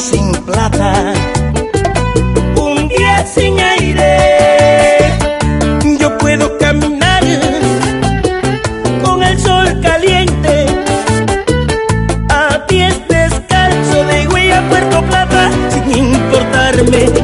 sin plata, un día sin aire. Yo puedo caminar con el sol caliente, a pies descalzo de Higüey a Puerto Plata, sin importarme